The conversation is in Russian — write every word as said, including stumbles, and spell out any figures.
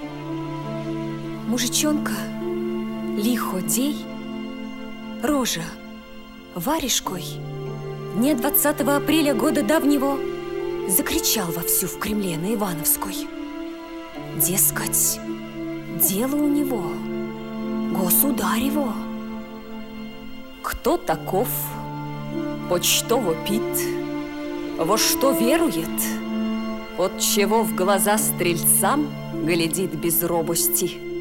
Мужичонка лиходей, рожа варежкой, дня двадцатого апреля года давнего закричал вовсю в Кремле на Ивановской. Дескать, дело у него, государь его. Кто таков, под что вопит, во что верует, от чего в глаза стрельцам глядит без робости.